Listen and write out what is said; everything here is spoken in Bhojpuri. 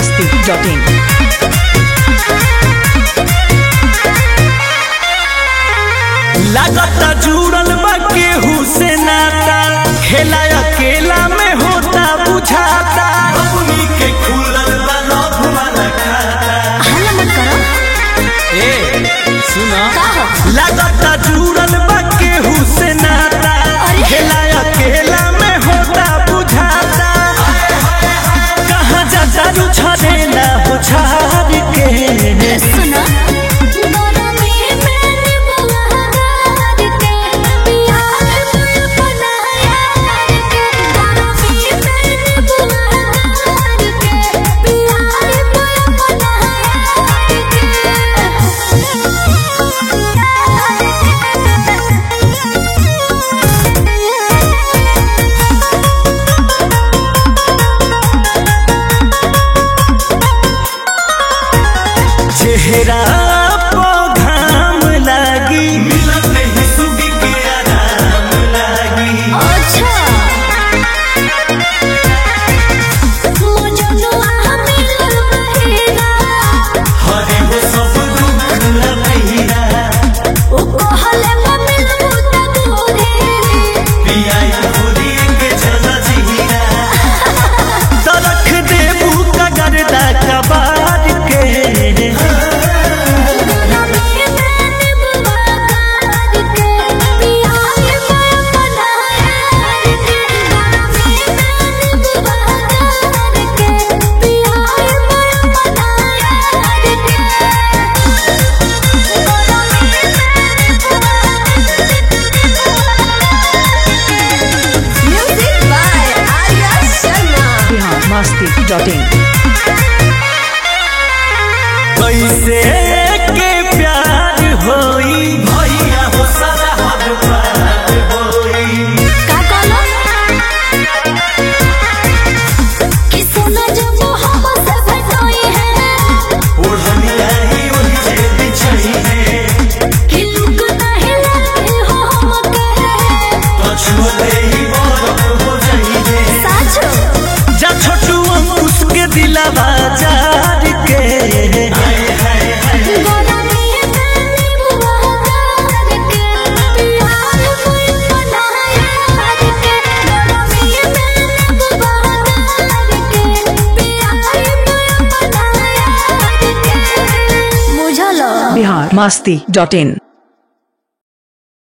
masti.in. लागता जुड़ल बा केहू से नाता, खेला अकेला में होता बुझाता। अपनी के खुलल बा लव वाला खाता। हल्ला मत करो। ए सुना का हो? लागता जुड़ल बा केहू से नाता, अरे। खेला अकेला में होता बुझाता। कहाँ जा जारू छड़ेला हो छाड़ के। सुनो चेहरा पो घाम लागी, मिलत नहीं सुगी के आराम लागी। अच्छा हरे हो सब दुख लहिरा, पियाई खुदी के चला जीरा। तरख देबू कगरदा कबार के। masti.in. कैसे के प्यार होई, भैया हो सारा हद पार होई। ओढ़नी आई वही जे बिछई है, पछुए ही बरफ हो जाई है। जा छोटू अंकुश के दिलावा जार के। Bihar masti.in.